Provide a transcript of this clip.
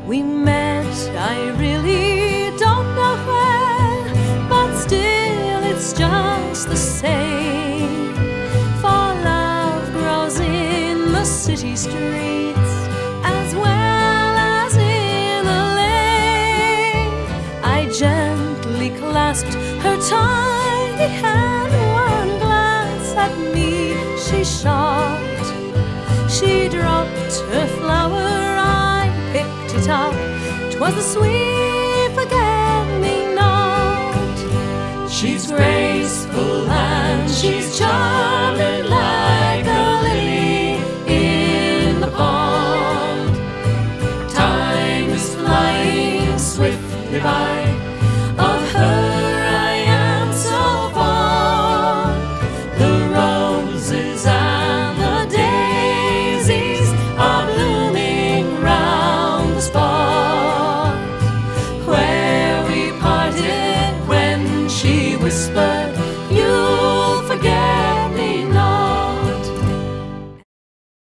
We met, I really don't know where, but still it's just the same. For love grows in the city streets as well as in the lane. I gently clasped her tiny hand, one glance at me she shot. She dropped her flower, I picked it up. 'Twas the sweet forget-me-not. She's graceful and she's charming, like a lily in the pond. Time is flying swiftly by.